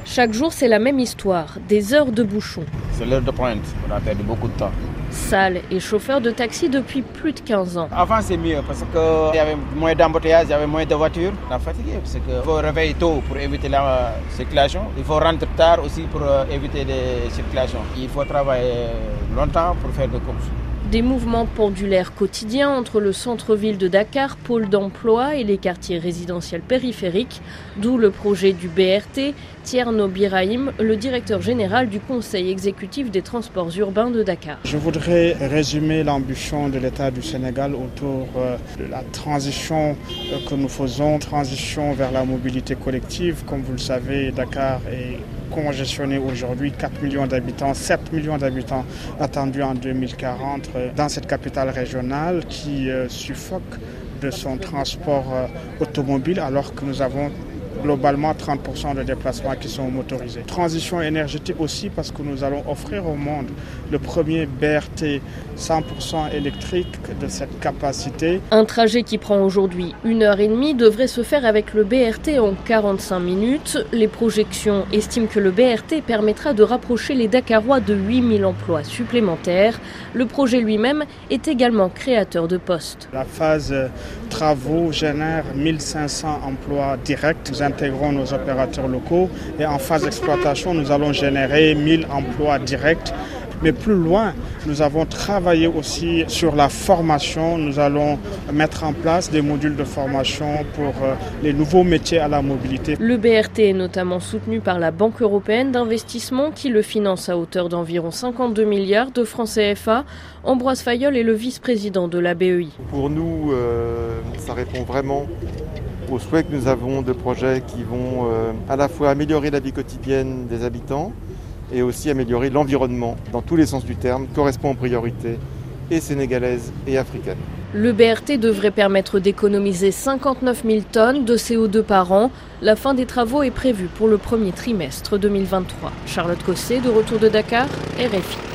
Chaque jour, c'est la même histoire, des heures de bouchons. C'est l'heure de pointe, on a perdu beaucoup de temps. Sal est chauffeur de taxi depuis plus de 15 ans. Avant c'est mieux parce qu'il y avait moins d'embouteillages, il y avait moins de voitures. On est fatigué parce qu'il faut réveiller tôt pour éviter la circulation. Il faut rentrer tard aussi pour éviter les circulations. Il faut travailler longtemps pour faire des courses. Des mouvements pendulaires quotidiens entre le centre-ville de Dakar, pôle d'emploi et les quartiers résidentiels périphériques, d'où le projet du BRT. Thierno Birahim, le directeur général du Conseil exécutif des transports urbains de Dakar. Je voudrais résumer l'ambition de l'État du Sénégal autour de la transition que nous faisons, transition vers la mobilité collective. Comme vous le savez, Dakar est congestionné aujourd'hui, 4 millions d'habitants, 7 millions d'habitants attendus en 2040 dans cette capitale régionale qui suffoque de son transport automobile alors que nous avons globalement 30% de déplacements qui sont motorisés. Transition énergétique aussi parce que nous allons offrir au monde le premier BRT 100% électrique de cette capacité. Un trajet qui prend aujourd'hui 1h30 devrait se faire avec le BRT en 45 minutes. Les projections estiment que le BRT permettra de rapprocher les Dakarois de 8000 emplois supplémentaires. Le projet lui-même est également créateur de postes. La phase travaux génère 1500 emplois directs. Nous intégrons nos opérateurs locaux et en phase d'exploitation, nous allons générer 1000 emplois directs. Mais plus loin, nous avons travaillé aussi sur la formation. Nous allons mettre en place des modules de formation pour les nouveaux métiers à la mobilité. Le BRT est notamment soutenu par la Banque européenne d'investissement qui le finance à hauteur d'environ 52 milliards de francs CFA. Ambroise Fayol est le vice-président de la BEI. Pour nous, ça répond vraiment aux souhaits que nous avons de projets qui vont à la fois améliorer la vie quotidienne des habitants et aussi améliorer l'environnement dans tous les sens du terme, correspond aux priorités et sénégalaises et africaines. Le BRT devrait permettre d'économiser 59 000 tonnes de CO2 par an. La fin des travaux est prévue pour le premier trimestre 2023. Charlotte Cossé, de retour de Dakar, RFI.